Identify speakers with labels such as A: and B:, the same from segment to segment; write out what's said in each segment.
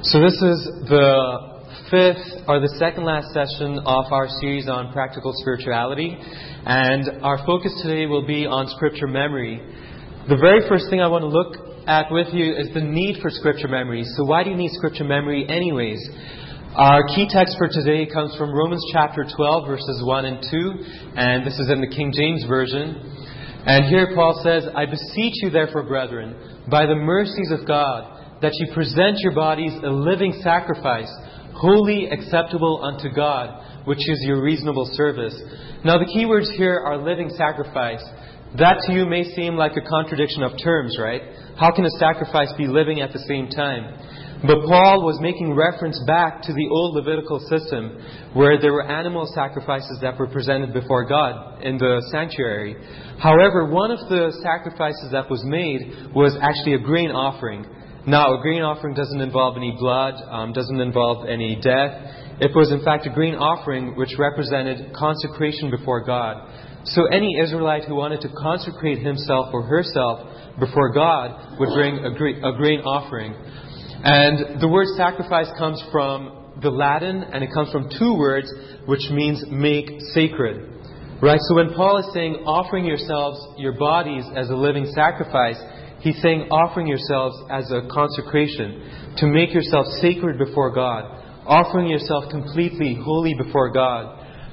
A: So this is the fifth or the second last session of our series on practical spirituality, and our focus today will be on scripture memory. The very first thing I want to look at with you is the need for scripture memory. So why do you need scripture memory anyways? Our key text for today comes from Romans chapter 12 verses 1 and 2, and this is in the King James Version. And here Paul says, "I beseech you therefore, brethren, by the mercies of God, that you present your bodies a living sacrifice, holy, acceptable unto God, which is your reasonable service." Now the key words here are living sacrifice. That to you may seem like a contradiction of terms, right? How can a sacrifice be living at the same time? But Paul was making reference back to the old Levitical system, where there were animal sacrifices that were presented before God in the sanctuary. However, one of the sacrifices that was made was actually a grain offering. Now, a grain offering doesn't involve any blood, doesn't involve any death. It was in fact a grain offering which represented consecration before God. So any Israelite who wanted to consecrate himself or herself before God would bring a grain offering. And the word sacrifice comes from the Latin, and it comes from two words which means make sacred. Right? So when Paul is saying offering yourselves, your bodies as a living sacrifice, he's saying offering yourselves as a consecration, to make yourself sacred before God, offering yourself completely holy before God.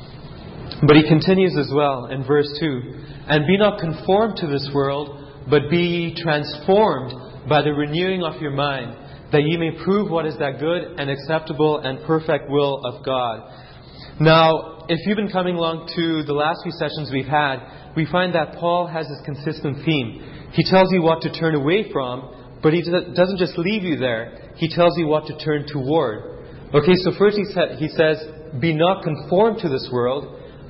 A: But he continues as well in verse 2, "And be not conformed to this world, but be ye transformed by the renewing of your mind, that ye may prove what is that good and acceptable and perfect will of God." Now, if you've been coming along to the last few sessions we've had, we find that Paul has this consistent theme. He tells you what to turn away from, but he doesn't just leave you there. He tells you what to turn toward. Okay, so first he says, "Be not conformed to this world,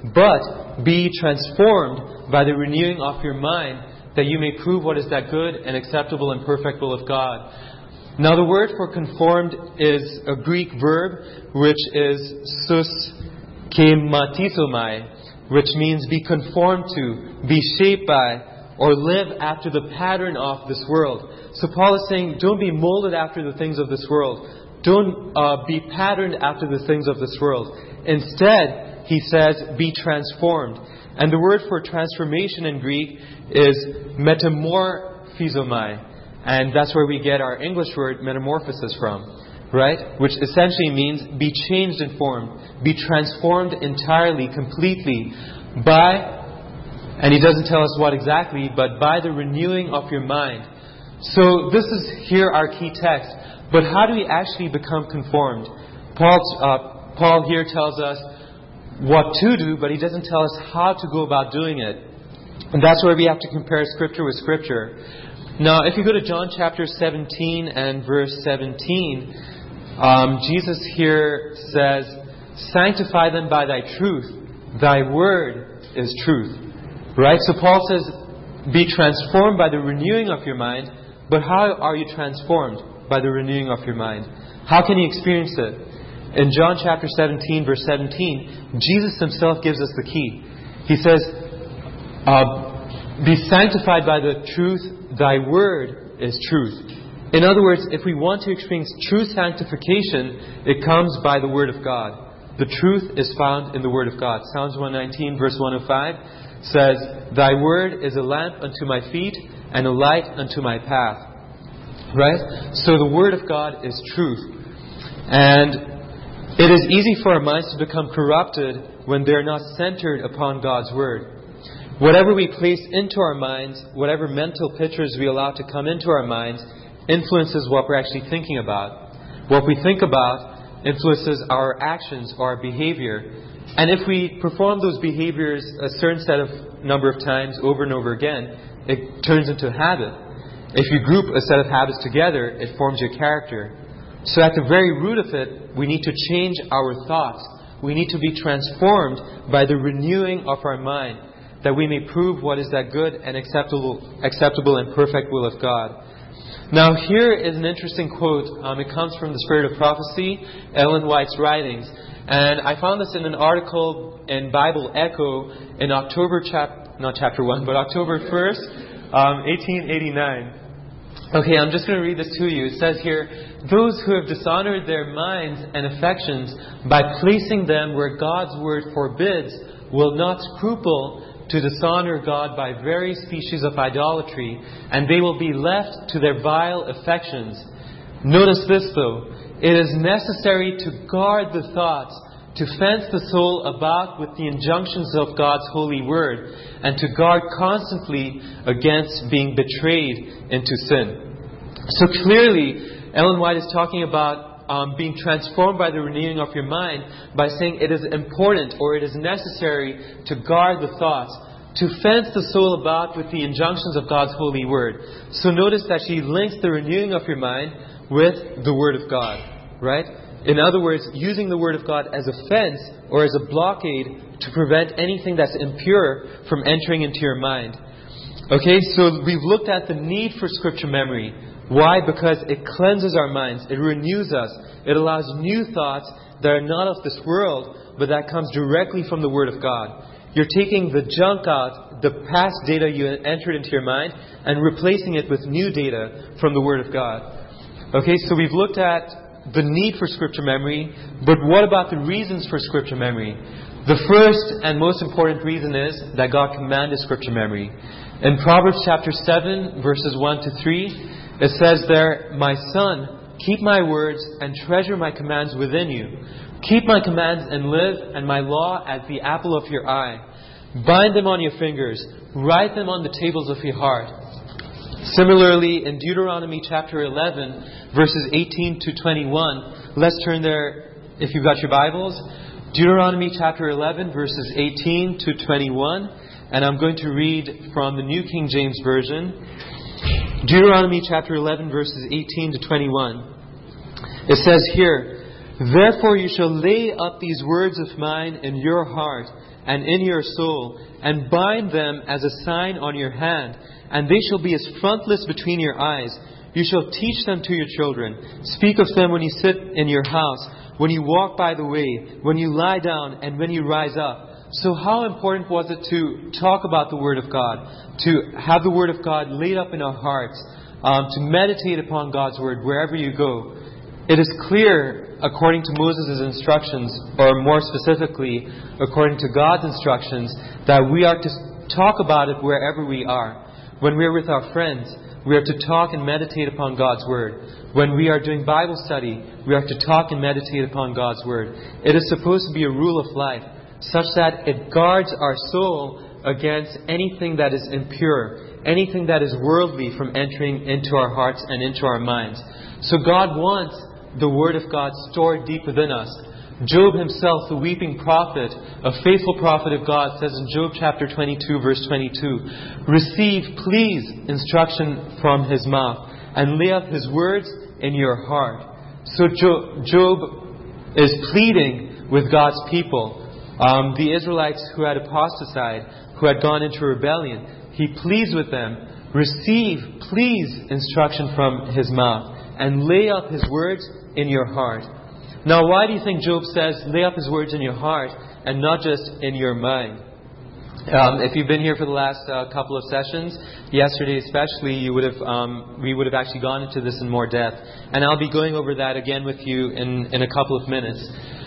A: but be transformed by the renewing of your mind, that you may prove what is that good and acceptable and perfect will of God." Now the word for conformed is a Greek verb, which is schematisomai, which means be conformed to, be shaped by, or live after the pattern of this world. So Paul is saying, don't be molded after the things of this world. Don't be patterned after the things of this world. Instead, he says, be transformed. And the word for transformation in Greek is metamorphizomai. And that's where we get our English word metamorphosis from, right? Which essentially means be changed in form, be transformed entirely, completely by, and he doesn't tell us what exactly, but by the renewing of your mind. So this is here our key text. But how do we actually become conformed? Paul here tells us what to do, but he doesn't tell us how to go about doing it. And that's where we have to compare Scripture with Scripture. Now, if you go to John chapter 17 and verse 17, Jesus here says, "Sanctify them by thy truth. Thy word is truth." Right? So Paul says, be transformed by the renewing of your mind. But how are you transformed? By the renewing of your mind. How can you experience it? In John chapter 17, verse 17, Jesus himself gives us the key. He says, "Be sanctified by the truth. Thy word is truth." In other words, if we want to experience true sanctification, it comes by the Word of God. The truth is found in the Word of God. Psalms 119, verse 105 says, "Thy word is a lamp unto my feet and a light unto my path." Right? So the Word of God is truth. And it is easy for our minds to become corrupted when they're not centered upon God's Word. Whatever we place into our minds, whatever mental pictures we allow to come into our minds, influences what we're actually thinking about. What we think about influences our actions or our behavior. And if we perform those behaviors a certain number of times over and over again, it turns into a habit. If you group a set of habits together, it forms your character. So at the very root of it, we need to change our thoughts. We need to be transformed by the renewing of our mind, that we may prove what is that good and acceptable and perfect will of God. Now here is an interesting quote. It comes from the Spirit of Prophecy, Ellen White's writings. And I found this in an article in Bible Echo in October 1st, 1889. Okay, I'm just going to read this to you. It says here, those who have dishonored their minds and affections by placing them where God's word forbids will not scruple to dishonor God by various species of idolatry, and they will be left to their vile affections. Notice this though, it is necessary to guard the thoughts, to fence the soul about with the injunctions of God's holy word, and to guard constantly against being betrayed into sin. So clearly, Ellen White is talking about being transformed by the renewing of your mind by saying it is important or it is necessary to guard the thoughts, to fence the soul about with the injunctions of God's holy word. So notice that she links the renewing of your mind with the Word of God, right? In other words, using the Word of God as a fence or as a blockade to prevent anything that's impure from entering into your mind. Okay, so we've looked at the need for Scripture memory. Why? Because it cleanses our minds. It renews us. It allows new thoughts that are not of this world, but that comes directly from the Word of God. You're taking the junk out, the past data you entered into your mind, and replacing it with new data from the Word of God. Okay, so we've looked at the need for Scripture memory, but what about the reasons for Scripture memory? The first and most important reason is that God commanded Scripture memory. In Proverbs chapter 7, verses 1 to 3, it says there, "My son, keep my words and treasure my commands within you. Keep my commands and live, and my law as the apple of your eye. Bind them on your fingers. Write them on the tables of your heart." Similarly, in Deuteronomy chapter 11, verses 18 to 21, let's turn there if you've got your Bibles. Deuteronomy chapter 11, verses 18 to 21. And I'm going to read from the New King James Version. Deuteronomy chapter 11, verses 18 to 21. It says here, "Therefore you shall lay up these words of mine in your heart and in your soul, and bind them as a sign on your hand, and they shall be as frontlets between your eyes. You shall teach them to your children. Speak of them when you sit in your house, when you walk by the way, when you lie down, and when you rise up." So how important was it to talk about the Word of God, to have the Word of God laid up in our hearts, to meditate upon God's Word wherever you go? It is clear, according to Moses' instructions, or more specifically, according to God's instructions, that we are to talk about it wherever we are. When we are with our friends, we are to talk and meditate upon God's Word. When we are doing Bible study, we are to talk and meditate upon God's Word. It is supposed to be a rule of life, such that it guards our soul against anything that is impure, anything that is worldly from entering into our hearts and into our minds. So God wants the Word of God stored deep within us. Job himself, the weeping prophet, a faithful prophet of God, says in Job chapter 22, verse 22, "Receive, please, instruction from His mouth, and lay up His words in your heart." So Job is pleading with God's people. The Israelites who had apostatized, who had gone into rebellion, he pleads with them, "Receive, please, instruction from His mouth, and lay up His words in your heart." Now, why do you think Job says, lay up His words in your heart, and not just in your mind? If you've been here for the last couple of sessions, yesterday especially, we would have actually gone into this in more depth. And I'll be going over that again with you in a couple of minutes.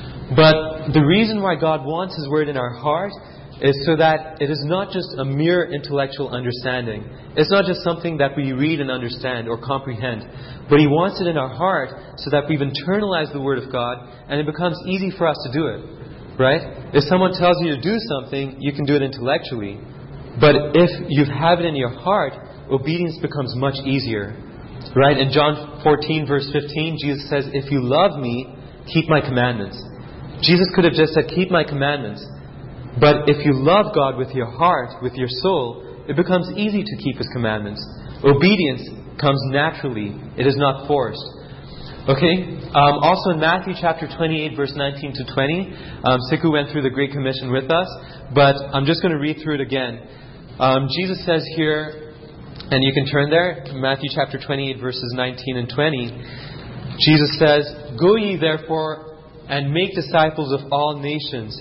A: But the reason why God wants His Word in our heart is so that it is not just a mere intellectual understanding. It's not just something that we read and understand or comprehend. But He wants it in our heart so that we've internalized the Word of God and it becomes easy for us to do it. Right? If someone tells you to do something, you can do it intellectually. But if you have it in your heart, obedience becomes much easier. Right? In John 14 verse 15, Jesus says, "If you love me, keep my commandments." Jesus could have just said, "Keep my commandments." But if you love God with your heart, with your soul, it becomes easy to keep His commandments. Obedience comes naturally. It is not forced. Okay? Also in Matthew chapter 28, verse 19 to 20, Siku went through the Great Commission with us, but I'm just going to read through it again. Jesus says here, and you can turn there, Matthew chapter 28, verses 19 and 20. Jesus says, "Go ye therefore and make disciples of all nations,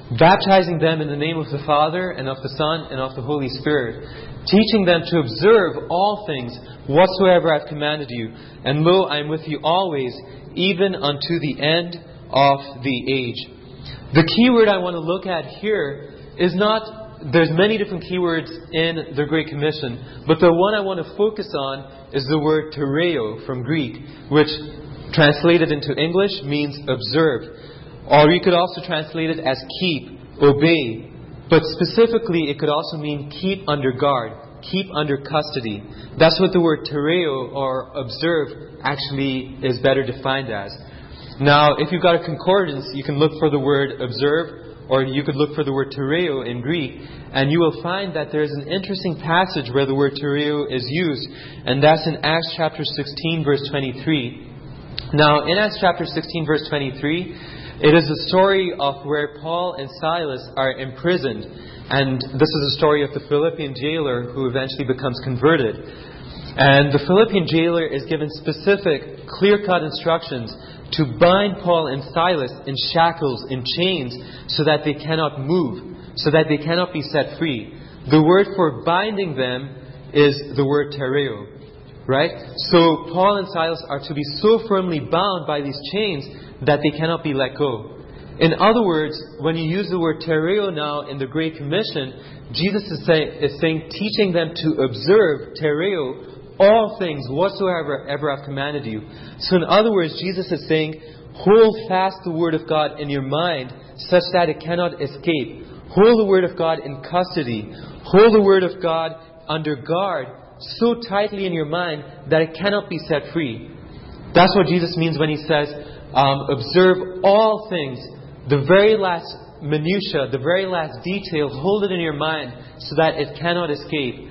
A: baptizing them in the name of the Father, and of the Son, and of the Holy Spirit, teaching them to observe all things whatsoever I have commanded you. And lo, I am with you always, even unto the end of the age. The key word I want to look at here is not, there's many different keywords in the Great Commission, but the one I want to focus on is the word tereo from Greek, which translated into English means observe. Or you could also translate it as keep, obey. But specifically, it could also mean keep under guard, keep under custody. That's what the word tereo or observe actually is better defined as. Now, if you've got a concordance, you can look for the word observe, or you could look for the word tereo in Greek, and you will find that there's an interesting passage where the word tereo is used, and that's in Acts chapter 16, verse 23. Now, in Acts chapter 16, verse 23, it is a story of where Paul and Silas are imprisoned, and this is a story of the Philippian jailer who eventually becomes converted. And the Philippian jailer is given specific, clear-cut instructions to bind Paul and Silas in shackles, in chains, so that they cannot move, so that they cannot be set free. The word for binding them is the word tereo, right? So Paul and Silas are to be so firmly bound by these chains that they cannot be let go. In other words, when you use the word tereo now in the Great Commission, Jesus is saying, teaching them to observe tereo, all things whatsoever ever I've commanded you. So in other words, Jesus is saying, hold fast the Word of God in your mind such that it cannot escape. Hold the Word of God in custody. Hold the Word of God under guard so tightly in your mind that it cannot be set free. That's what Jesus means when He says, observe all things. The very last minutia, the very last detail, hold it in your mind so that it cannot escape.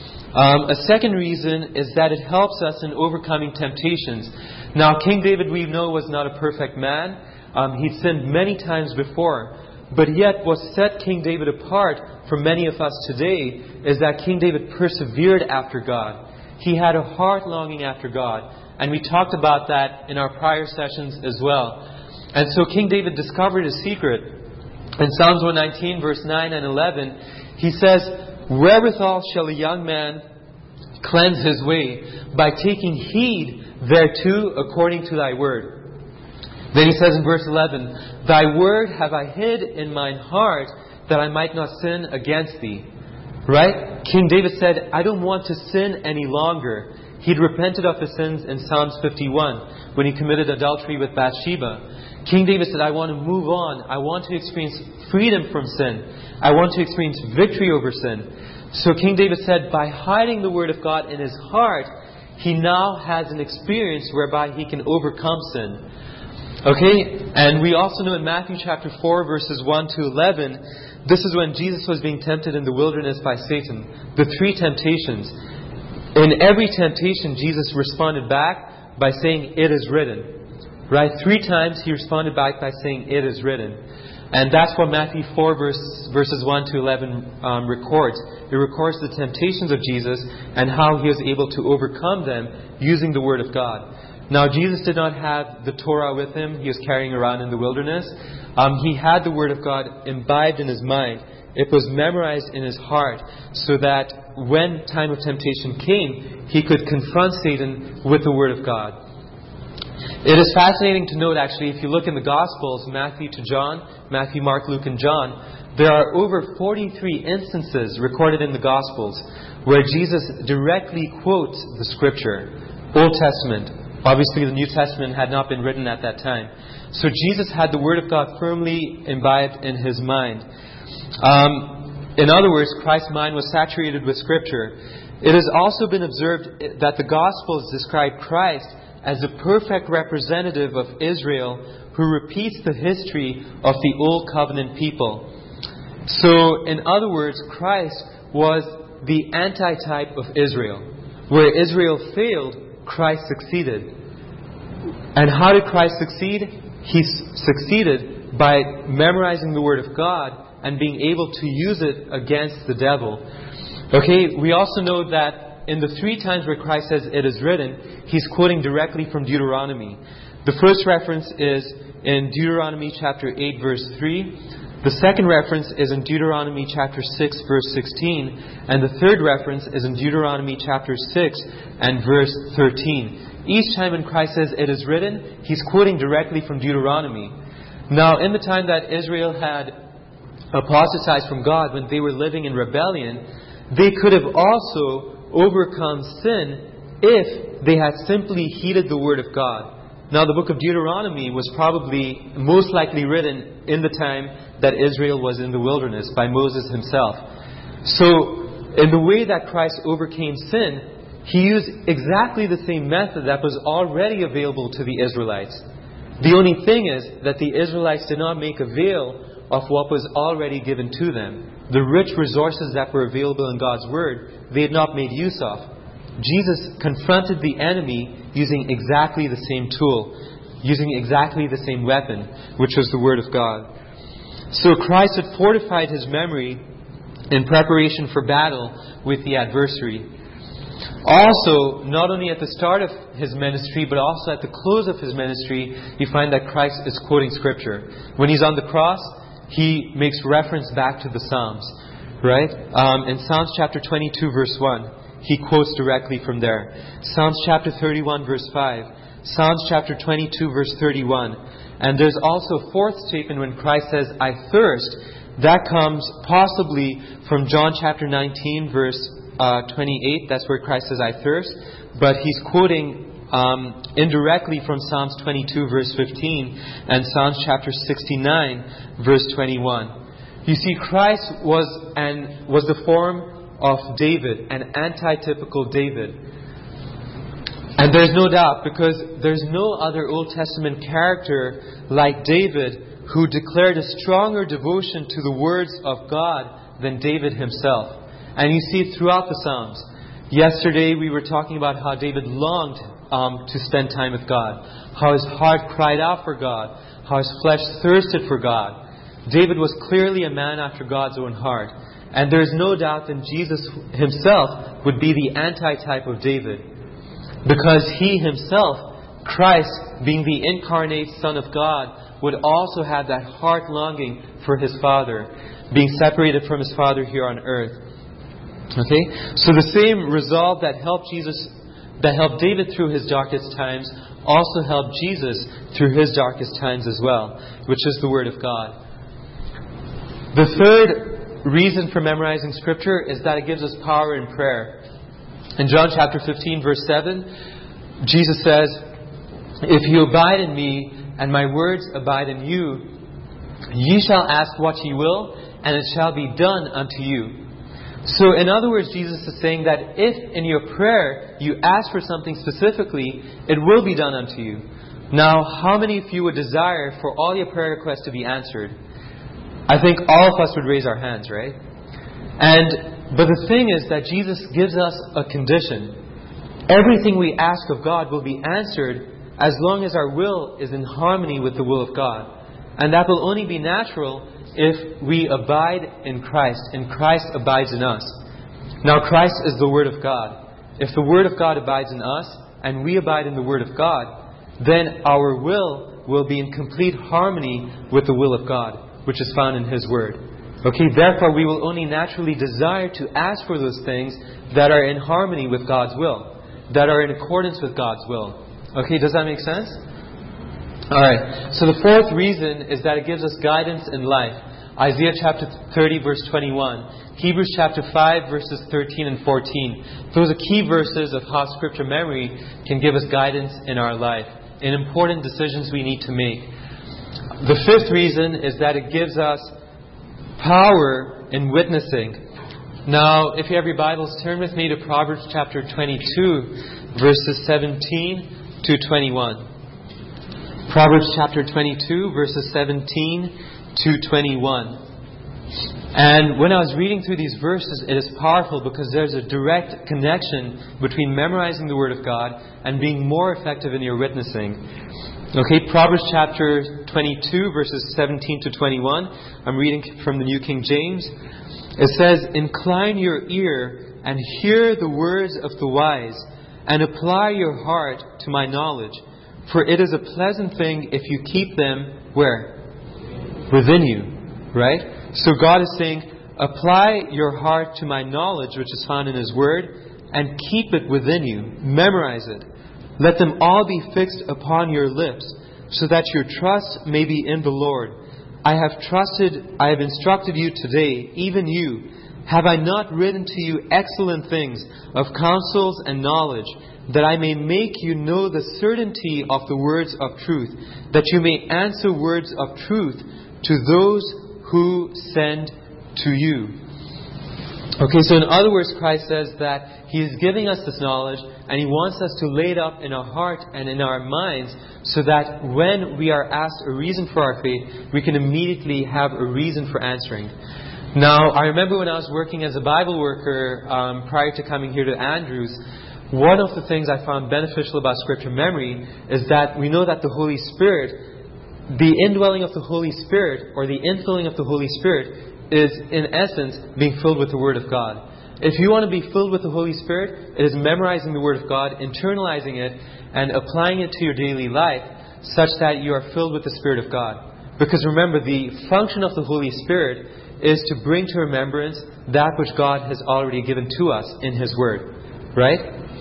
A: A second reason is that it helps us in overcoming temptations. Now, King David, we know, was not a perfect man. He'd sinned many times before. But yet, what set King David apart from many of us today is that King David persevered after God. He had a heart longing after God. And we talked about that in our prior sessions as well. And so King David discovered a secret. In Psalms 119, verse 9 and 11, he says, wherewithal shall a young man cleanse his way? By taking heed thereto according to thy word. Then he says in verse 11, thy word have I hid in mine heart that I might not sin against thee. Right? King David said, I don't want to sin any longer. He'd repented of his sins in Psalms 51 when he committed adultery with Bathsheba. King David said, I want to move on. I want to experience freedom from sin. I want to experience victory over sin. So King David said, by hiding the Word of God in his heart, he now has an experience whereby he can overcome sin. Okay? And we also know in Matthew chapter 4, verses 1 to 11, this is when Jesus was being tempted in the wilderness by Satan. The three temptations. In every temptation, Jesus responded back by saying, it is written. Right? 3 times he responded back by saying, it is written. And that's what Matthew 4 verses 1 to 11 records. It records the temptations of Jesus and how he was able to overcome them using the Word of God. Now, Jesus did not have the Torah with him. He was carrying around in the wilderness. He had the Word of God imbibed in his mind. It was memorized in his heart so that when time of temptation came, he could confront Satan with the Word of God. It is fascinating to note, actually, if you look in the Gospels, Matthew to John, Matthew, Mark, Luke, and John, there are over 43 instances recorded in the Gospels where Jesus directly quotes the Scripture, Old Testament. Obviously, the New Testament had not been written at that time. So Jesus had the Word of God firmly imbibed in his mind. In other words, Christ's mind was saturated with Scripture. It has also been observed that the Gospels describe Christ as a perfect representative of Israel who repeats the history of the Old Covenant people. So, in other words, Christ was the antitype of Israel. Where Israel failed, Christ succeeded. And how did Christ succeed? He succeeded by memorizing the Word of God and being able to use it against the devil. Okay, we also know that in the 3 times where Christ says it is written, he's quoting directly from Deuteronomy. The first reference is in Deuteronomy chapter 8 verse 3. The second reference is in Deuteronomy chapter 6, verse 16. And the third reference is in Deuteronomy chapter 6 and verse 13. Each time when Christ says it is written, He's quoting directly from Deuteronomy. Now, in the time that Israel had apostatized from God, when they were living in rebellion, they could have also overcome sin if they had simply heeded the Word of God. Now, the book of Deuteronomy was probably most likely written in the time that Israel was in the wilderness by Moses himself. So, in the way that Christ overcame sin, He used exactly the same method that was already available to the Israelites. The only thing is that the Israelites did not make avail of what was already given to them. The rich resources that were available in God's Word, they had not made use of. Jesus confronted the enemy using exactly the same tool, using exactly the same weapon, which was the Word of God. So Christ had fortified His memory in preparation for battle with the adversary. Also, not only at the start of His ministry, but also at the close of His ministry, you find that Christ is quoting Scripture. When He's on the cross, He makes reference back to the Psalms. Right? In Psalms chapter 22, verse 1, He quotes directly from there. Psalms chapter 31, verse 5. Psalms chapter 22, verse 31. And there's also a fourth statement when Christ says, I thirst. That comes possibly from John chapter 19, verse 28. That's where Christ says, I thirst. But He's quoting indirectly from Psalms 22, verse 15, and Psalms chapter 69, verse 21. You see, Christ was the form of David, an antitypical David. And there's no doubt, because there's no other Old Testament character like David who declared a stronger devotion to the words of God than David himself. And you see it throughout the Psalms. Yesterday we were talking about how David longed to spend time with God, how his heart cried out for God, how his flesh thirsted for God. David was clearly a man after God's own heart. And there is no doubt that Jesus Himself would be the antitype of David. Because He Himself, Christ, being the incarnate Son of God, would also have that heart longing for His Father, being separated from His Father here on earth. Okay? So the same resolve that helped David through his darkest times also helped Jesus through His darkest times as well, which is the Word of God. The third reason for memorizing Scripture is that it gives us power in prayer. In John chapter 15, verse 7, Jesus says, If you abide in me, and my words abide in you, ye shall ask what ye will, and it shall be done unto you. So, in other words, Jesus is saying that if in your prayer you ask for something specifically, it will be done unto you. Now, how many of you would desire for all your prayer requests to be answered? I think all of us would raise our hands, right? But the thing is that Jesus gives us a condition. Everything we ask of God will be answered as long as our will is in harmony with the will of God. And that will only be natural if we abide in Christ, and Christ abides in us. Now, Christ is the Word of God. If the Word of God abides in us, and we abide in the Word of God, then our will be in complete harmony with the will of God, which is found in His Word. Okay, therefore we will only naturally desire to ask for those things that are in harmony with God's will, that are in accordance with God's will. Okay, does that make sense? Alright, so the fourth reason is that it gives us guidance in life. Isaiah chapter 30 verse 21. Hebrews chapter 5 verses 13 and 14. Those are key verses of how Scripture memory can give us guidance in our life, in important decisions we need to make. The fifth reason is that it gives us power in witnessing. Now, if you have your Bibles, turn with me to Proverbs chapter 22 verses 17 to 21. Proverbs chapter 22 verses 17 to 21. And when I was reading through these verses, it is powerful because there's a direct connection between memorizing the Word of God and being more effective in your witnessing. Okay, Proverbs chapter 22 verses 17 to 21. I'm reading from the New King James. It says, Incline your ear and hear the words of the wise, and apply your heart to my knowledge. For it is a pleasant thing if you keep them where? Within you. Right? So God is saying, apply your heart to my knowledge, which is found in His Word, and keep it within you. Memorize it. Let them all be fixed upon your lips, so that your trust may be in the Lord. I have instructed you today, even you. Have I not written to you excellent things of counsels and knowledge, that I may make you know the certainty of the words of truth, that you may answer words of truth to those who send to you. Okay, so in other words, Christ says that He is giving us this knowledge, and He wants us to lay it up in our heart and in our minds, so that when we are asked a reason for our faith, we can immediately have a reason for answering. Now, I remember when I was working as a Bible worker prior to coming here to Andrews, one of the things I found beneficial about Scripture memory is that we know that the Holy Spirit, the indwelling of the Holy Spirit, or the infilling of the Holy Spirit, is in essence being filled with the Word of God. If you want to be filled with the Holy Spirit, it is memorizing the Word of God, internalizing it, and applying it to your daily life such that you are filled with the Spirit of God. Because remember, the function of the Holy Spirit is to bring to remembrance that which God has already given to us in His Word. Right?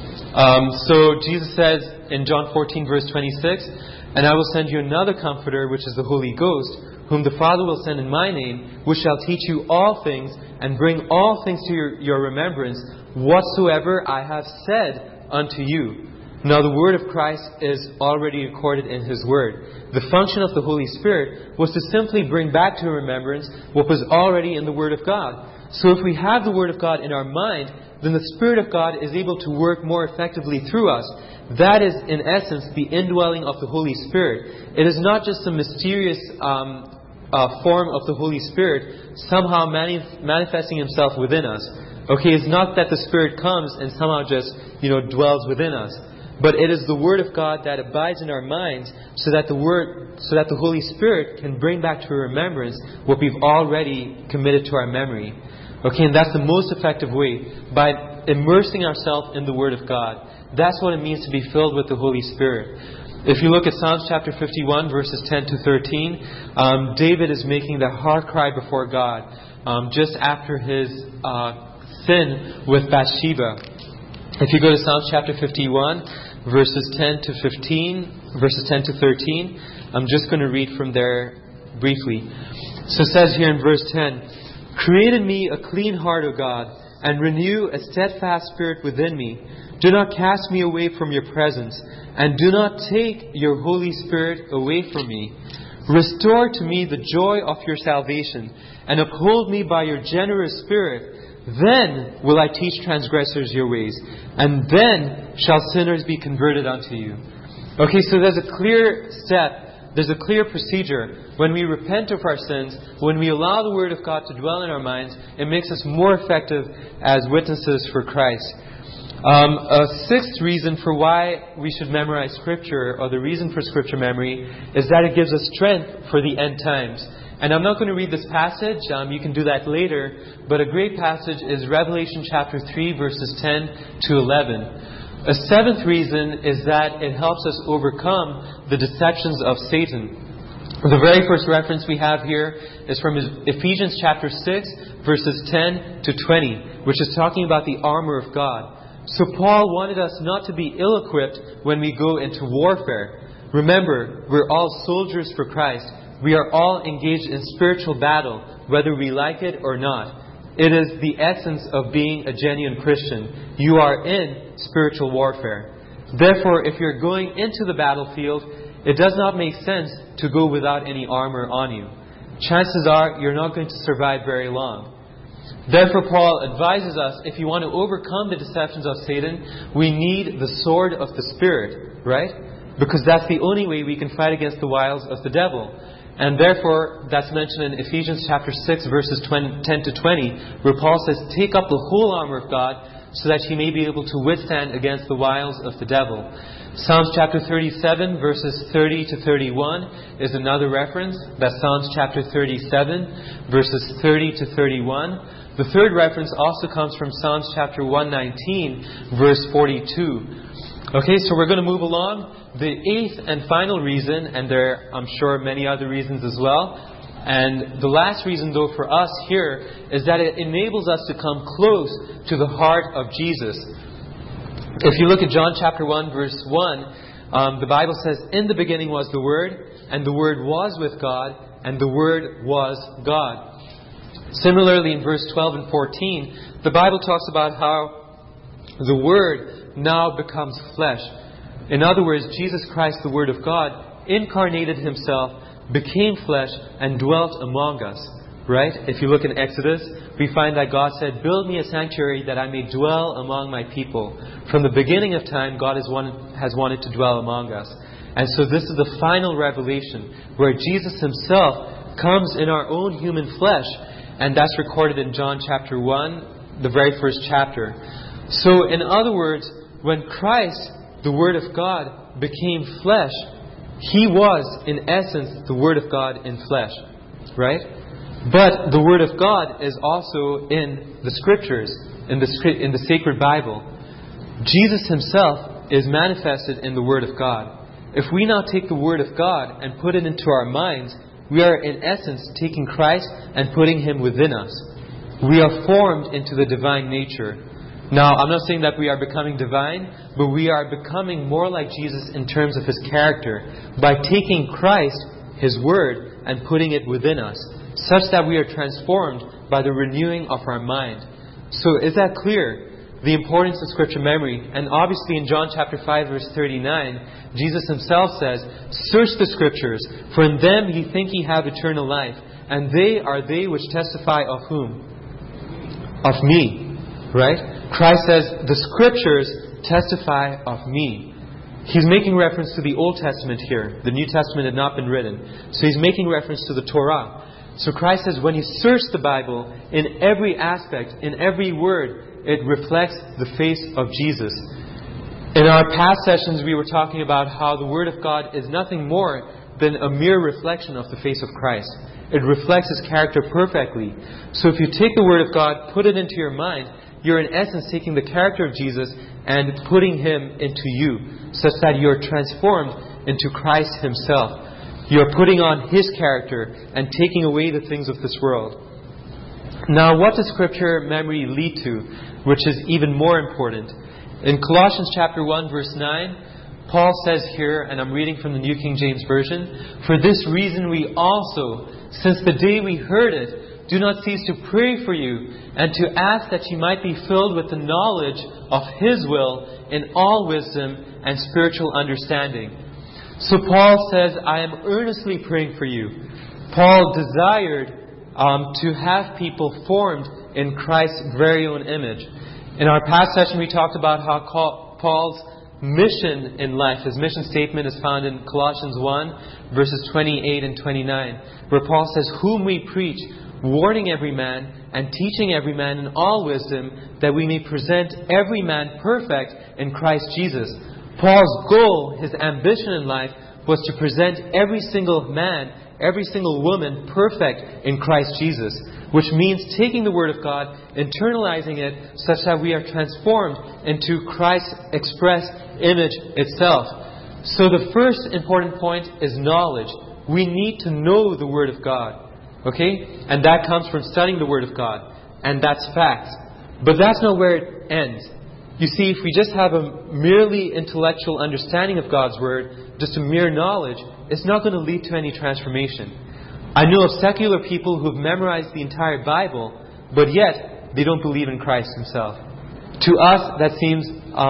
A: So Jesus says in John 14 verse 26, "And I will send you another Comforter, which is the Holy Ghost, whom the Father will send in my name, which shall teach you all things, and bring all things to your remembrance, whatsoever I have said unto you." Now the word of Christ is already recorded in His Word. The function of the Holy Spirit was to simply bring back to remembrance what was already in the Word of God. So if we have the Word of God in our mind, then the Spirit of God is able to work more effectively through us. That is, in essence, the indwelling of the Holy Spirit. It is not just a mysterious form of the Holy Spirit somehow manifesting Himself within us. Okay, it's not that the Spirit comes and somehow just, dwells within us. But it is the Word of God that abides in our minds, so that the Holy Spirit can bring back to remembrance what we've already committed to our memory. Okay, and that's the most effective way, by immersing ourselves in the Word of God. That's what it means to be filled with the Holy Spirit. If you look at Psalms chapter 51, verses 10 to 13, David is making the heart cry before God just after his sin with Bathsheba. If you go to Psalms chapter 51, verses 10 to 13, I'm just going to read from there briefly. So it says here in verse 10, "Create in me a clean heart, O God, and renew a steadfast spirit within me. Do not cast me away from your presence, and do not take your Holy Spirit away from me. Restore to me the joy of your salvation, and uphold me by your generous spirit. Then will I teach transgressors your ways, and then shall sinners be converted unto you." Okay, so there's a clear step. There's a clear procedure. When we repent of our sins, when we allow the Word of God to dwell in our minds, it makes us more effective as witnesses for Christ. A sixth reason for why we should memorize Scripture, or the reason for Scripture memory, is that it gives us strength for the end times. And I'm not going to read this passage. You can do that later. But a great passage is Revelation chapter 3, verses 10 to 11. A seventh reason is that it helps us overcome the deceptions of Satan. The very first reference we have here is from Ephesians chapter 6, verses 10 to 20, which is talking about the armor of God. So Paul wanted us not to be ill-equipped when we go into warfare. Remember, we're all soldiers for Christ. We are all engaged in spiritual battle, whether we like it or not. It is the essence of being a genuine Christian. You are in spiritual warfare. Therefore, if you're going into the battlefield, it does not make sense to go without any armor on you. Chances are you're not going to survive very long. Therefore, Paul advises us, if you want to overcome the deceptions of Satan, we need the sword of the Spirit, right? Because that's the only way we can fight against the wiles of the devil. And therefore, that's mentioned in Ephesians chapter 6, verses 10 to 20, where Paul says, take up the whole armor of God, so that you may be able to withstand against the wiles of the devil. Psalms chapter 37, verses 30 to 31 is another reference. That's Psalms chapter 37, verses 30 to 31. The third reference also comes from Psalms chapter 119, verse 42. Okay, so we're going to move along. The eighth and final reason, and there I'm sure many other reasons as well, And the last reason, though, for us here is that it enables us to come close to the heart of Jesus. If you look at John chapter 1, verse 1, the Bible says, "In the beginning was the Word, and the Word was with God, and the Word was God." Similarly, in verse 12 and 14, the Bible talks about how the Word now becomes flesh. In other words, Jesus Christ, the Word of God, incarnated Himself, became flesh, and dwelt among us. Right? If you look in Exodus, we find that God said, "Build me a sanctuary that I may dwell among my people." From the beginning of time, God has wanted to dwell among us. And so this is the final revelation, where Jesus Himself comes in our own human flesh. And that's recorded in John chapter 1, the very first chapter. So in other words, when Christ, the Word of God, became flesh, He was, in essence, the Word of God in flesh. Right? But the Word of God is also in the Scriptures, in the sacred Bible. Jesus Himself is manifested in the Word of God. If we now take the Word of God and put it into our minds, we are in essence taking Christ and putting Him within us. We are formed into the divine nature. Now, I'm not saying that we are becoming divine, but we are becoming more like Jesus in terms of His character by taking Christ, His Word, and putting it within us, such that we are transformed by the renewing of our mind. So is that clear? The importance of Scripture memory. And obviously in John chapter 5 verse 39, Jesus Himself says, "Search the Scriptures, for in them ye think ye have eternal life, and they are they which testify of whom? Of me." Right? Christ says, "The Scriptures testify of me." He's making reference to the Old Testament here. The New Testament had not been written. So He's making reference to the Torah. So Christ says, when you search the Bible, in every aspect, in every word, it reflects the face of Jesus. In our past sessions, we were talking about how the Word of God is nothing more than a mere reflection of the face of Christ. It reflects His character perfectly. So if you take the Word of God, put it into your mind, you're in essence taking the character of Jesus and putting Him into you, such that you're transformed into Christ Himself. You're putting on His character and taking away the things of this world. Now, what does Scripture memory lead to, which is even more important? In Colossians chapter 1, verse 9, Paul says here, and I'm reading from the New King James Version, "For this reason we also, since the day we heard it, do not cease to pray for you, and to ask that you might be filled with the knowledge of His will in all wisdom and spiritual understanding." So Paul says, I am earnestly praying for you. Paul desired to have people formed in Christ's very own image. In our past session, we talked about how Paul's mission in life, his mission statement, is found in Colossians 1, verses 28 and 29, where Paul says, "Whom we preach, warning every man and teaching every man in all wisdom, that we may present every man perfect in Christ Jesus." Paul's goal, his ambition in life, was to present every single man, every single woman perfect in Christ Jesus, which means taking the Word of God, internalizing it, such that we are transformed into Christ's express image itself. So the first important point is knowledge. We need to know the Word of God. Okay? And that comes from studying the Word of God. And that's fact. But that's not where it ends. You see, if we just have a merely intellectual understanding of God's Word, just a mere knowledge, it's not going to lead to any transformation. I know of secular people who have memorized the entire Bible, but yet they don't believe in Christ Himself. To us, that seems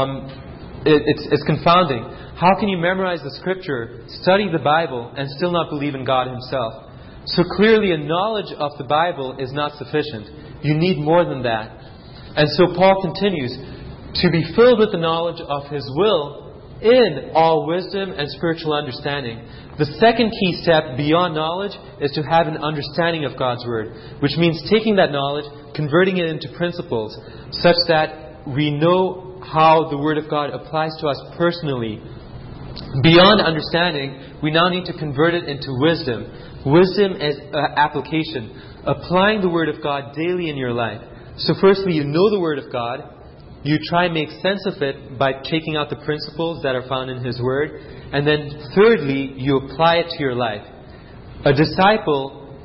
A: it's confounding. How can you memorize the Scripture, study the Bible, and still not believe in God Himself? So clearly a knowledge of the Bible is not sufficient. You need more than that. And so Paul continues, to be filled with the knowledge of His will in all wisdom and spiritual understanding. The second key step beyond knowledge is to have an understanding of God's Word, which means taking that knowledge, converting it into principles, such that we know how the Word of God applies to us personally. Beyond understanding, we now need to convert it into wisdom. Wisdom is application, applying the Word of God daily in your life. So firstly, you know the Word of God. You try and make sense of it by taking out the principles that are found in His Word. And then thirdly, you apply it to your life. A disciple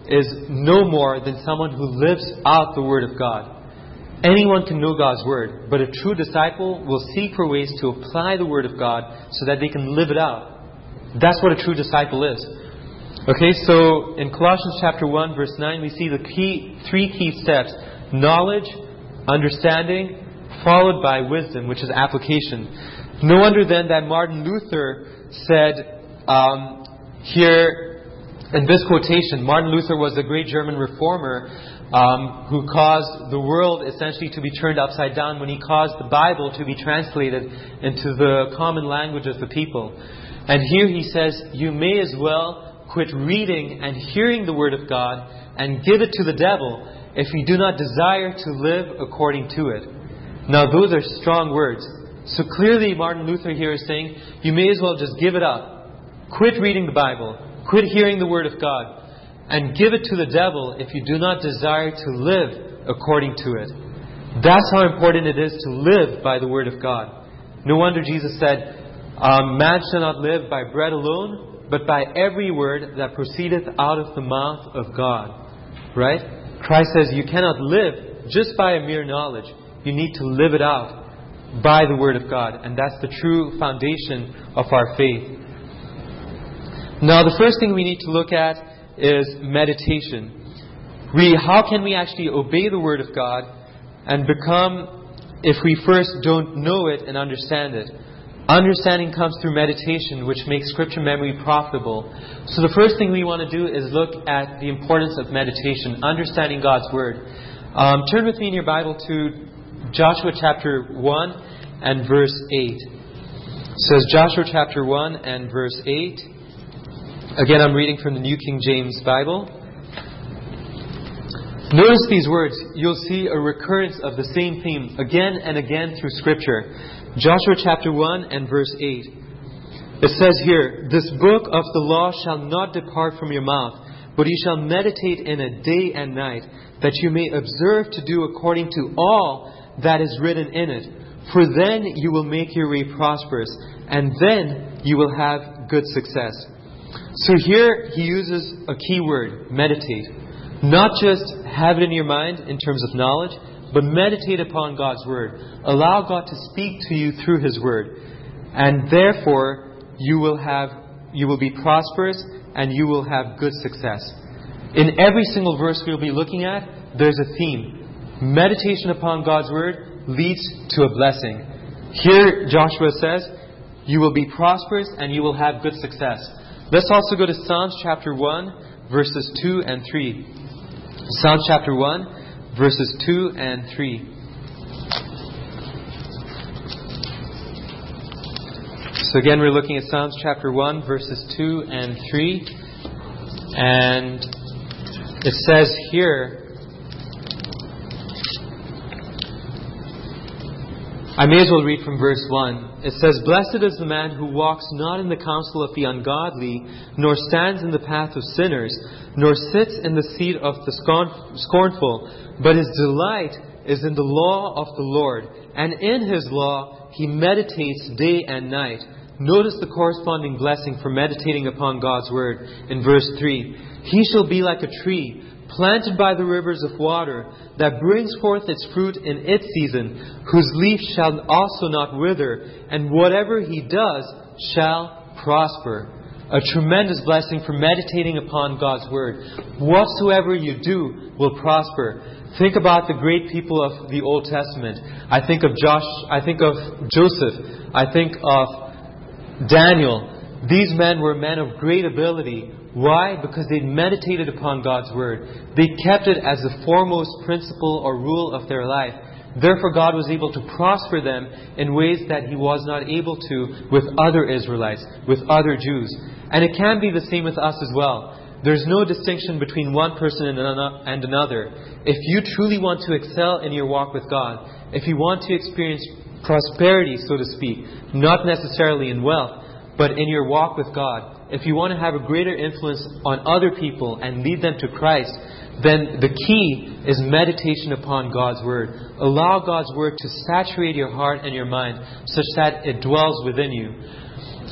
A: is no more than someone who lives out the Word of God. Anyone can know God's Word, but a true disciple will seek for ways to apply the Word of God so that they can live it out. That's what a true disciple is. Okay, so in Colossians chapter 1, verse 9, we see the three key steps. Knowledge, understanding, followed by wisdom, which is application. No wonder then that Martin Luther said here in this quotation, Martin Luther was a great German reformer who caused the world essentially to be turned upside down when he caused the Bible to be translated into the common language of the people. And here he says, you may as well quit reading and hearing the Word of God and give it to the devil if you do not desire to live according to it. Now those are strong words. So clearly Martin Luther here is saying, you may as well just give it up. Quit reading the Bible. Quit hearing the Word of God. And give it to the devil if you do not desire to live according to it. That's how important it is to live by the Word of God. No wonder Jesus said, man shall not live by bread alone, but by every word that proceedeth out of the mouth of God. Right? Christ says you cannot live just by a mere knowledge. You need to live it out by the Word of God. And that's the true foundation of our faith. Now the first thing we need to look at is meditation. How can we actually obey the Word of God and become, if we first don't know it and understand it? Understanding comes through meditation, which makes Scripture memory profitable. So the first thing we want to do is look at the importance of meditation, understanding God's Word. Turn with me in your Bible to Joshua chapter 1 and verse 8. It says Joshua chapter 1 and verse 8. Again, I'm reading from the New King James Bible. Notice these words. You'll see a recurrence of the same theme again and again through Scripture. Joshua chapter 1 and verse 8. It says here, this book of the law shall not depart from your mouth, but you shall meditate in it day and night, that you may observe to do according to all that is written in it. For then you will make your way prosperous, and then you will have good success. So here he uses a key word, meditate. Not just have it in your mind in terms of knowledge, but meditate upon God's Word. Allow God to speak to you through His Word. And therefore, you will be prosperous and you will have good success. In every single verse we'll be looking at, there's a theme. Meditation upon God's Word leads to a blessing. Here, Joshua says, you will be prosperous and you will have good success. Let's also go to Psalms chapter 1, verses 2 and 3. Psalms chapter 1, verses 2 and 3. So again, we're looking at Psalms chapter 1, verses 2 and 3. And it says here, I may as well read from verse 1. It says, blessed is the man who walks not in the counsel of the ungodly, nor stands in the path of sinners, nor sits in the seat of the scornful, but his delight is in the law of the Lord, and in His law he meditates day and night. Notice the corresponding blessing for meditating upon God's Word in verse 3. He shall be like a tree planted by the rivers of water, that brings forth its fruit in its season, whose leaf shall also not wither, and whatever he does shall prosper. A tremendous blessing for meditating upon God's Word. Whatsoever you do will prosper. Think about the great people of the Old Testament. I think of Joseph. I think of Daniel. These men were men of great ability. Why? Because they meditated upon God's Word. They kept it as the foremost principle or rule of their life. Therefore, God was able to prosper them in ways that He was not able to with other Israelites, with other Jews. And it can be the same with us as well. There's no distinction between one person and another. If you truly want to excel in your walk with God, if you want to experience prosperity, so to speak, not necessarily in wealth, but in your walk with God, if you want to have a greater influence on other people and lead them to Christ, then the key is meditation upon God's Word. Allow God's Word to saturate your heart and your mind such that it dwells within you.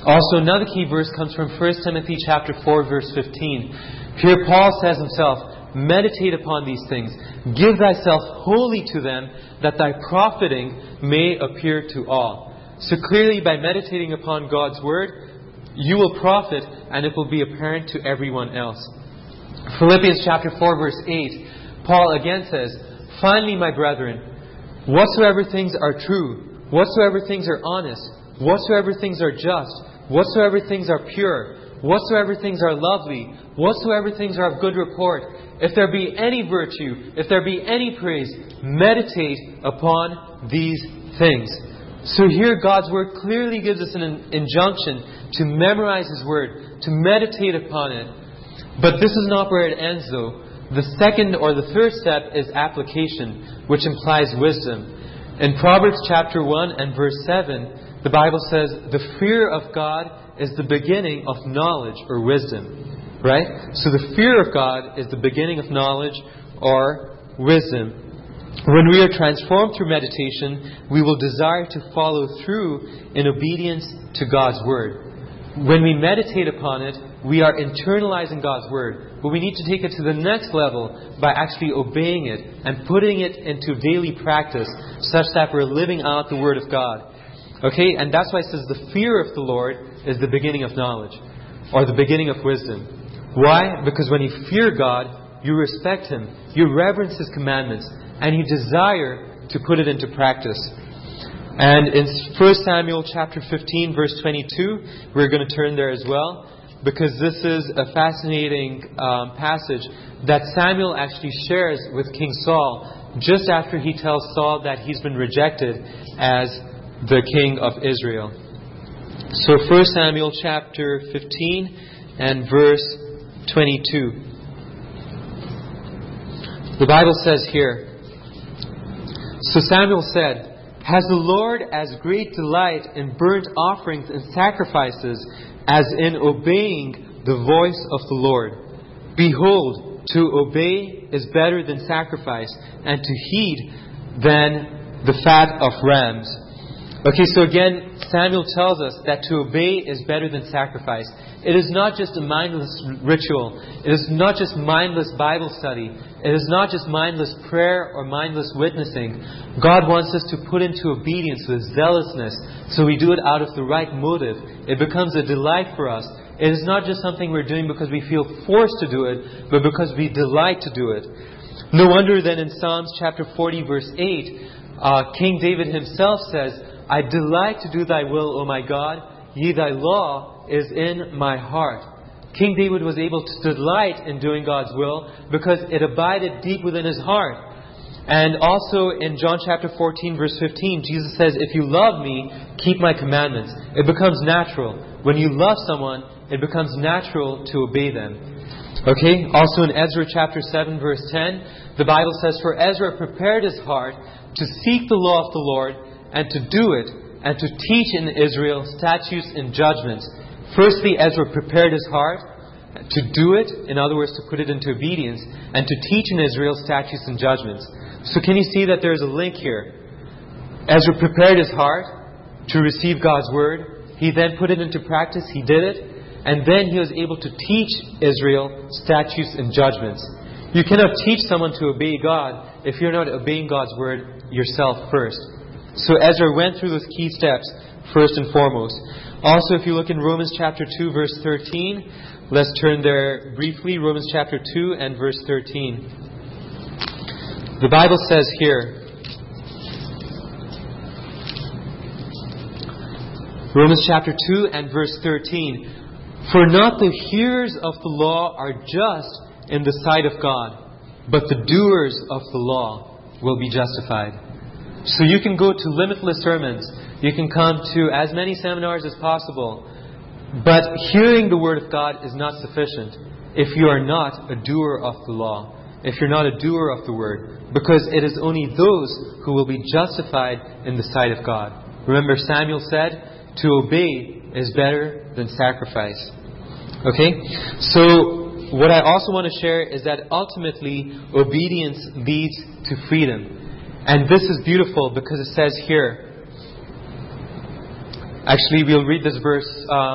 A: Also, another key verse comes from 1 Timothy chapter 4, verse 15. Here Paul says himself, meditate upon these things. Give thyself wholly to them, that thy profiting may appear to all. So clearly, by meditating upon God's Word, you will profit, and it will be apparent to everyone else. Philippians chapter 4, verse 8, Paul again says, finally, my brethren, whatsoever things are true, whatsoever things are honest, whatsoever things are just, whatsoever things are pure, whatsoever things are lovely, whatsoever things are of good report, if there be any virtue, if there be any praise, meditate upon these things. So here God's Word clearly gives us an injunction to memorize His Word, to meditate upon it. But this is not where it ends though. The second or the third step is application, which implies wisdom. In Proverbs chapter 1 and verse 7, the Bible says, the fear of God is the beginning of knowledge or wisdom. Right? So the fear of God is the beginning of knowledge or wisdom. When we are transformed through meditation, we will desire to follow through in obedience to God's Word. When we meditate upon it, we are internalizing God's Word. But we need to take it to the next level by actually obeying it and putting it into daily practice such that we're living out the Word of God. Okay? And that's why it says the fear of the Lord is the beginning of knowledge or the beginning of wisdom. Why? Because when you fear God, you respect Him, you reverence His commandments, and you desire to put it into practice. And in 1 Samuel chapter 15 verse 22, we're going to turn there as well, because this is a fascinating passage that Samuel actually shares with King Saul just after he tells Saul that he's been rejected as the king of Israel. So 1 Samuel chapter 15 and verse 22. The Bible says here, so Samuel said, has the Lord as great delight in burnt offerings and sacrifices as in obeying the voice of the Lord? Behold, to obey is better than sacrifice, and to heed than the fat of rams. Okay, so again, Samuel tells us that to obey is better than sacrifice. It is not just a mindless ritual. It is not just mindless Bible study. It is not just mindless prayer or mindless witnessing. God wants us to put into obedience with zealousness, so we do it out of the right motive. It becomes a delight for us. It is not just something we're doing because we feel forced to do it, but because we delight to do it. No wonder then in Psalms chapter 40 verse 8, King David himself says, I delight to do thy will, O my God, ye thy law is in my heart. King David was able to delight in doing God's will because it abided deep within his heart. And also in John chapter 14 verse 15, Jesus says, if you love me, keep my commandments. It becomes natural. When you love someone, it becomes natural to obey them. Okay? Also in Ezra chapter 7 verse 10, the Bible says, for Ezra prepared his heart to seek the law of the Lord and to do it, and to teach in Israel statutes and judgments. Firstly, Ezra prepared his heart to do it, in other words, to put it into obedience, and to teach in Israel statutes and judgments. So can you see that there is a link here? Ezra prepared his heart to receive God's Word. He then put it into practice. He did it. And then he was able to teach Israel statutes and judgments. You cannot teach someone to obey God if you're not obeying God's Word yourself first. So Ezra went through those key steps first and foremost. Also, if you look in Romans chapter 2 verse 13, let's turn there briefly. Romans chapter 2 and verse 13. The Bible says here, Romans chapter 2 and verse 13, for not the hearers of the law are just in the sight of God, but the doers of the law will be justified. So you can go to limitless sermons. You can come to as many seminars as possible. But hearing the Word of God is not sufficient if you are not a doer of the law. If you're not a doer of the Word. Because it is only those who will be justified in the sight of God. Remember, Samuel said, to obey is better than sacrifice. Okay? So, what I also want to share is that ultimately, obedience leads to freedom. And this is beautiful because it says here, Actually, we'll read this verse,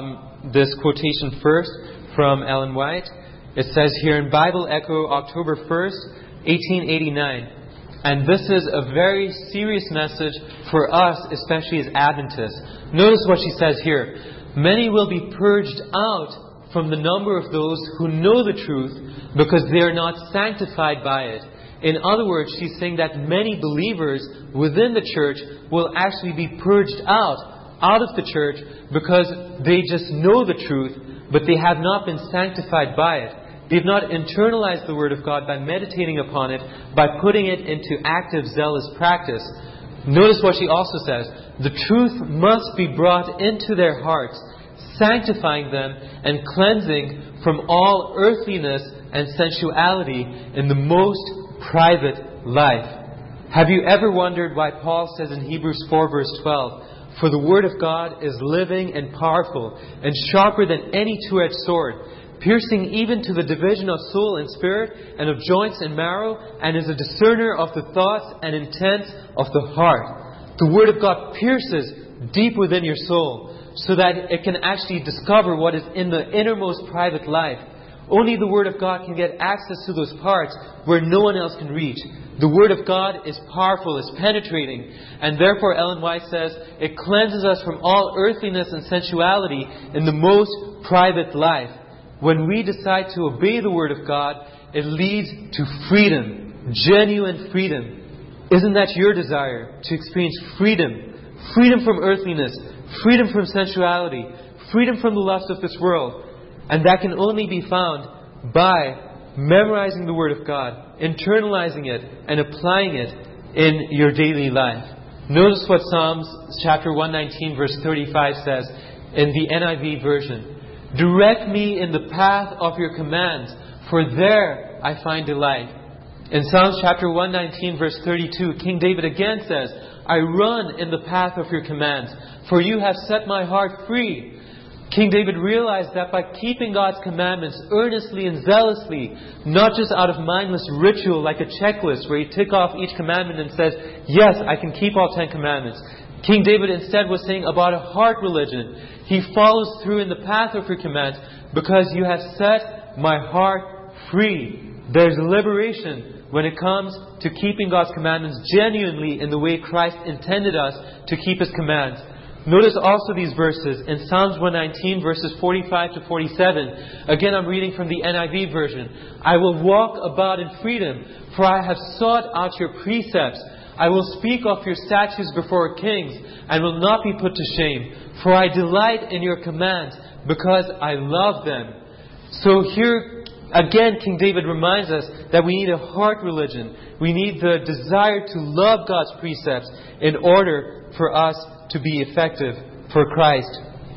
A: this quotation first from Ellen White. It says here in Bible Echo, October 1st, 1889. And this is a very serious message for us, especially as Adventists. Notice what she says here. Many will be purged out from the number of those who know the truth because they are not sanctified by it. In other words, she's saying that many believers within the church will actually be purged out of the church because they just know the truth, but they have not been sanctified by it. They've not internalized the Word of God by meditating upon it, by putting it into active, zealous practice. Notice what she also says. The truth must be brought into their hearts, sanctifying them and cleansing from all earthliness and sensuality in the most private life. Have you ever wondered why Paul says in Hebrews 4 verse 12, "For the Word of God is living and powerful and sharper than any two-edged sword, piercing even to the division of soul and spirit and of joints and marrow, and is a discerner of the thoughts and intents of the heart." The Word of God pierces deep within your soul so that it can actually discover what is in the innermost private life. Only the Word of God can get access to those parts where no one else can reach. The Word of God is powerful, is penetrating, and therefore Ellen White says it cleanses us from all earthliness and sensuality in the most private life. When we decide to obey the Word of God, it leads to freedom, genuine freedom. Isn't that your desire? To experience freedom? Freedom from earthliness, freedom from sensuality, freedom from the lust of this world. And that can only be found by memorizing the Word of God, internalizing it, and applying it in your daily life. Notice what Psalms chapter 119 verse 35 says in the NIV version. "Direct me in the path of your commands, for there I find delight." In Psalms chapter 119 verse 32, King David again says, "I run in the path of your commands, for you have set my heart free." King David realized that by keeping God's commandments earnestly and zealously, not just out of mindless ritual like a checklist where you tick off each commandment and says, "Yes, I can keep all 10 commandments." King David instead was saying about a heart religion. He follows through in the path of your commands because you have set my heart free. There's liberation when it comes to keeping God's commandments genuinely in the way Christ intended us to keep His commands. Notice also these verses in Psalms 119 verses 45 to 47. Again, I'm reading from the NIV version. "I will walk about in freedom, for I have sought out your precepts. I will speak of your statutes before kings, and will not be put to shame. For I delight in your commands, because I love them." So here, again, King David reminds us that we need a heart religion. We need the desire to love God's precepts in order for us to be effective for Christ.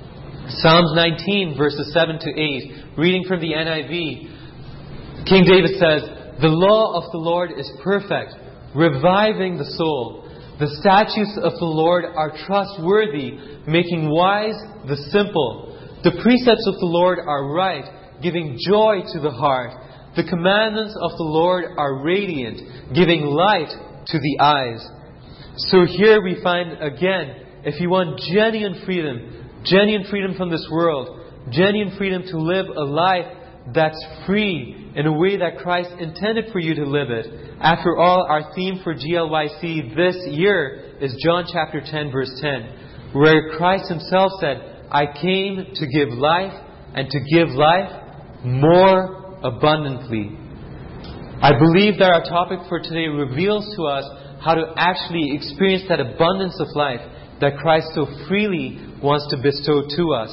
A: Psalms 19 verses 7 to 8, reading from the NIV. King David says, "The law of the Lord is perfect, reviving the soul. The statutes of the Lord are trustworthy, making wise the simple. The precepts of the Lord are right, giving joy to the heart. The commandments of the Lord are radiant, giving light to the eyes." So here we find again, if you want genuine freedom from this world, genuine freedom to live a life that's free in a way that Christ intended for you to live it. After all, our theme for GLYC this year is John chapter 10 verse 10, where Christ Himself said, "I came to give life, and to give life more abundantly." I believe that our topic for today reveals to us how to actually experience that abundance of life that Christ so freely wants to bestow to us.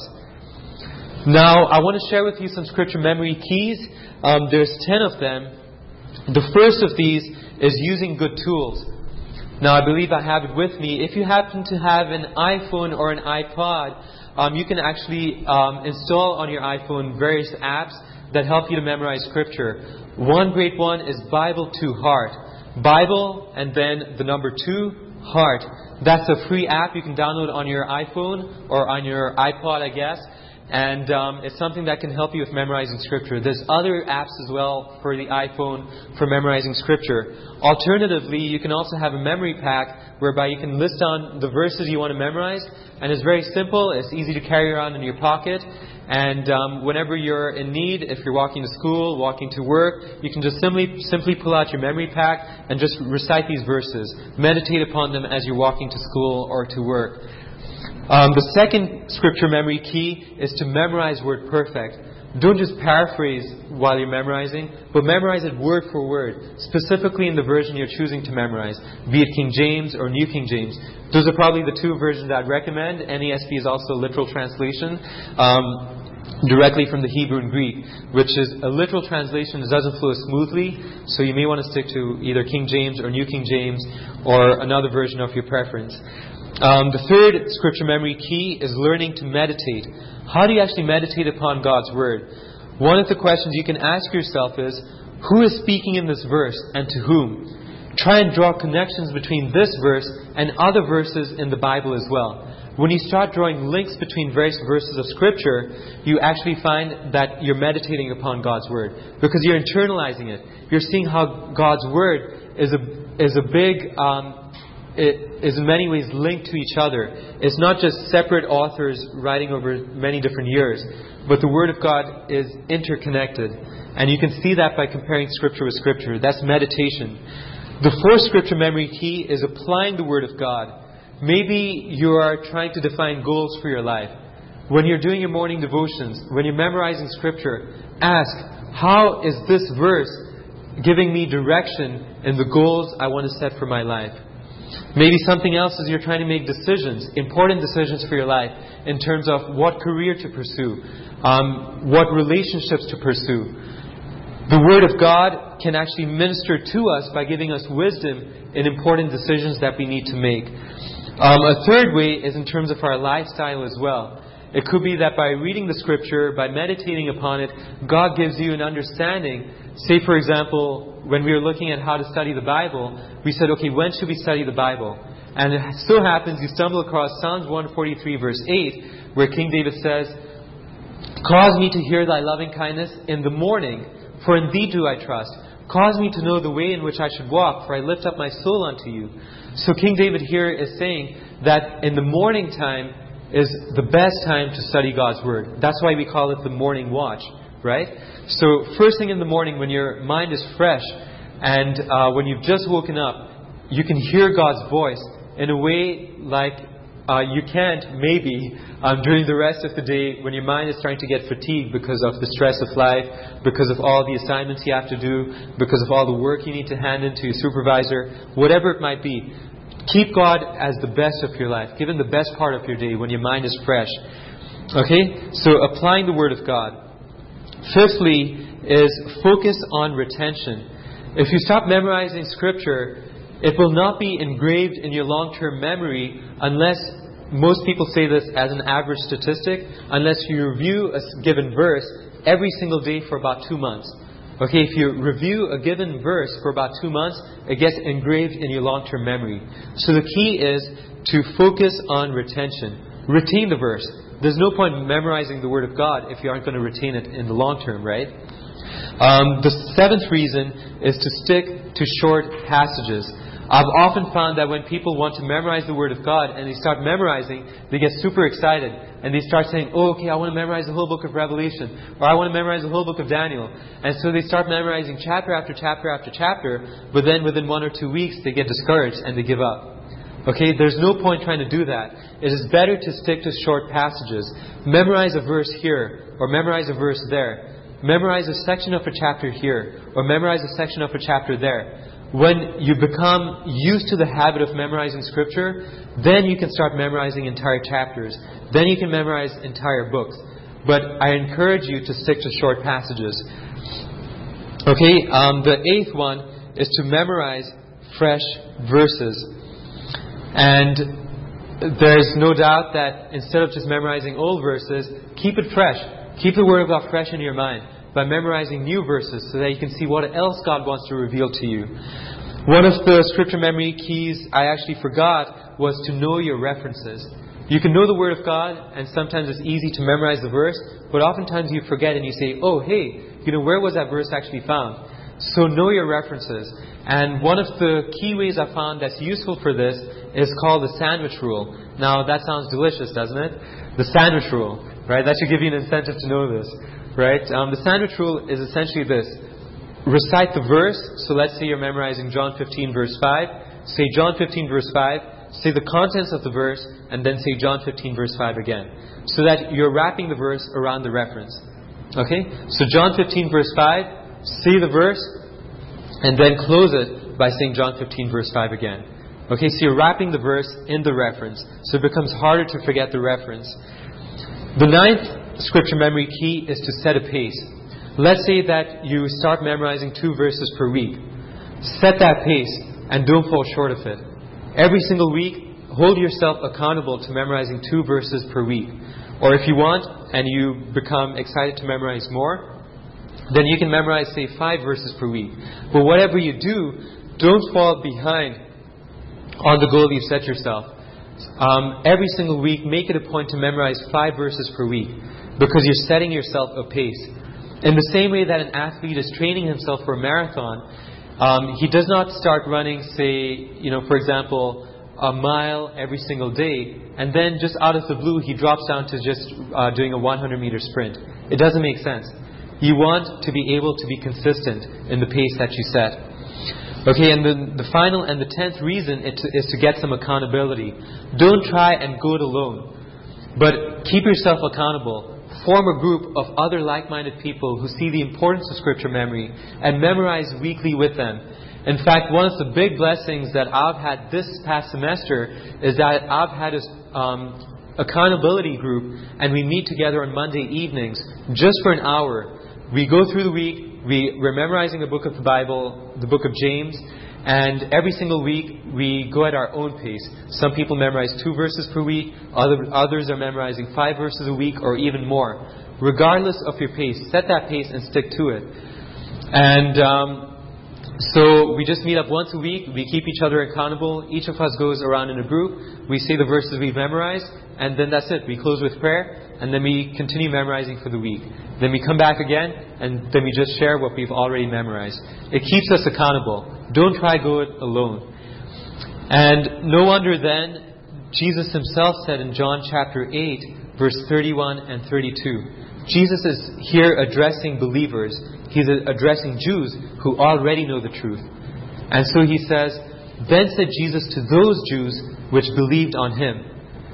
A: Now, I want to share with you some scripture memory keys. There's 10 of them. The first of these is using good tools. Now, I believe I have it with me. If you happen to have an iPhone or an iPod, you can actually install on your iPhone various apps that help you to memorize scripture. One great one is Bible to Heart. Bible and then the number 2, Heart. That's a free app you can download on your iPhone or on your iPod, I guess. and it's something that can help you with memorizing Scripture. There's other apps as well for the iPhone for memorizing Scripture. Alternatively, you can also have a memory pack whereby you can list down the verses you want to memorize, and it's very simple. It's easy to carry around in your pocket, and whenever you're in need, if you're walking to school, walking to work, you can just simply pull out your memory pack and just recite these verses. Meditate upon them as you're walking to school or to work. The second Scripture memory key is to memorize word perfect. Don't just paraphrase while you're memorizing, but memorize it word for word, specifically in the version you're choosing to memorize, be it King James or New King James. Those are probably the two versions I'd recommend. NASB is also a literal translation, directly from the Hebrew and Greek, which is a literal translation that doesn't flow smoothly, so you may want to stick to either King James or New King James or another version of your preference. The third Scripture memory key is learning to meditate. How do you actually meditate upon God's Word? One of the questions you can ask yourself is, who is speaking in this verse and to whom? Try and draw connections between this verse and other verses in the Bible as well. When you start drawing links between various verses of Scripture, you actually find that you're meditating upon God's Word, because you're internalizing it. You're seeing how God's Word is in many ways linked to each other. It's not just separate authors writing over many different years, but the Word of God is interconnected. And you can see that by comparing Scripture with Scripture. That's meditation. The fourth Scripture memory key is applying the Word of God. Maybe you are trying to define goals for your life. When you're doing your morning devotions, when you're memorizing Scripture, ask, how is this verse giving me direction in the goals I want to set for my life? Maybe something else is you're trying to make decisions, important decisions for your life, in terms of what career to pursue, what relationships to pursue. The Word of God can actually minister to us by giving us wisdom in important decisions that we need to make. A third way is in terms of our lifestyle as well. It could be that by reading the Scripture, by meditating upon it, God gives you an understanding. Say, for example, when we were looking at how to study the Bible, we said, okay, when should we study the Bible? And it so happens you stumble across Psalms 143 verse 8, where King David says, cause me to hear thy loving kindness in the morning, for in thee do I trust. Cause me to know the way in which I should walk, for I lift up my soul unto you. So King David here is saying that in the morning time is the best time to study God's Word. That's why we call it the morning watch, right? So first thing in the morning when your mind is fresh and when you've just woken up, you can hear God's voice in a way like you can't maybe during the rest of the day when your mind is starting to get fatigued because of the stress of life, because of all the assignments you have to do, because of all the work you need to hand in to your supervisor, whatever it might be. Keep God as the best of your life. Give Him the best part of your day when your mind is fresh. Okay? So applying the Word of God. Fifthly is focus on retention. If you stop memorizing Scripture, it will not be engraved in your long-term memory unless, most people say this as an average statistic, unless you review a given verse every single day for about 2 months. Okay, if you review a given verse for about 2 months, it gets engraved in your long-term memory. So the key is to focus on retention. Retain the verse. There's no point in memorizing the Word of God if you aren't going to retain it in the long term, right? The seventh reason is to stick to short passages. I've often found that when people want to memorize the Word of God and they start memorizing, they get super excited and they start saying, oh, okay, I want to memorize the whole book of Revelation, or I want to memorize the whole book of Daniel. And so they start memorizing chapter after chapter after chapter, but then within 1 or 2 weeks they get discouraged and they give up. Okay, there's no point trying to do that. It is better to stick to short passages. Memorize a verse here, or memorize a verse there. Memorize a section of a chapter here, or memorize a section of a chapter there. When you become used to the habit of memorizing Scripture, then you can start memorizing entire chapters. Then you can memorize entire books. But I encourage you to stick to short passages. Okay, the eighth one is to memorize fresh verses. And there's no doubt that instead of just memorizing old verses, keep it fresh. Keep the Word of God fresh in your mind by memorizing new verses so that you can see what else God wants to reveal to you. One of the Scripture memory keys I actually forgot was to know your references. You can know the Word of God, and sometimes it's easy to memorize the verse, but oftentimes you forget and you say, oh, hey, where was that verse actually found? So know your references. And one of the key ways I found that's useful for this is called the sandwich rule. Now, that sounds delicious, doesn't it? The sandwich rule, right? That should give you an incentive to know this, right? The sandwich rule is essentially this. Recite the verse. So let's say you're memorizing John 15 verse 5. Say John 15 verse 5. Say the contents of the verse, and then say John 15 verse 5 again. So that you're wrapping the verse around the reference. Okay? So John 15 verse 5, say the verse, and then close it by saying John 15 verse 5 again. Okay, so you're wrapping the verse in the reference, so it becomes harder to forget the reference. The ninth scripture memory key is to set a pace. Let's say that you start memorizing 2 verses per week. Set that pace and don't fall short of it. Every single week, hold yourself accountable to memorizing 2 verses per week. Or if you want, and you become excited to memorize more, then you can memorize, say, 5 verses per week. But whatever you do, don't fall behind on the goal you've set yourself. Every single week, make it a point to memorize 5 verses per week, because you're setting yourself a pace. In the same way that an athlete is training himself for a marathon, he does not start running, say, for example, a mile every single day, and then just out of the blue he drops down to just doing a 100-meter sprint. It doesn't make sense. You want to be able to be consistent in the pace that you set. Okay, and the final and the 10th reason is to get some accountability. Don't try and go it alone, but keep yourself accountable. Form a group of other like-minded people who see the importance of scripture memory and memorize weekly with them. In fact, one of the big blessings that I've had this past semester is that I've had an accountability group, and we meet together on Monday evenings just for an hour. We go through the week, we're memorizing a book of the Bible, the book of James, and every single week we go at our own pace. Some people memorize 2 verses per week, others are memorizing 5 verses a week or even more. Regardless of your pace, set that pace and stick to it. And so we just meet up once a week, we keep each other accountable, each of us goes around in a group, we say the verses we've memorized, and then that's it. We close with prayer, and then we continue memorizing for the week. Then we come back again, and then we just share what we've already memorized. It keeps us accountable. Don't try go it alone. And no wonder then, Jesus himself said in John chapter 8, verse 31 and 32. Jesus is here addressing believers. He's addressing Jews who already know the truth. And so he says, then said Jesus to those Jews which believed on him,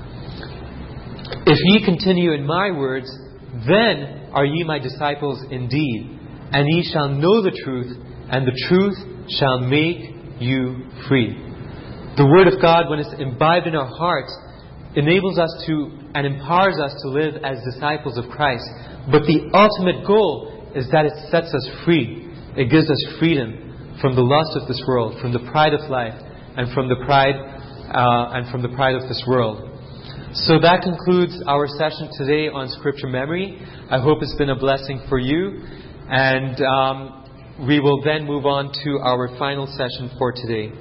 A: if ye continue in my words, then are ye my disciples indeed, and ye shall know the truth, and the truth shall make you free. The Word of God, when it's imbibed in our hearts, enables us to and empowers us to live as disciples of Christ. But the ultimate goal is that it sets us free. It gives us freedom from the lust of this world, from the pride of life, and from the pride of this world. So that concludes our session today on scripture memory. I hope it's been a blessing for you, and we will then move on to our final session for today.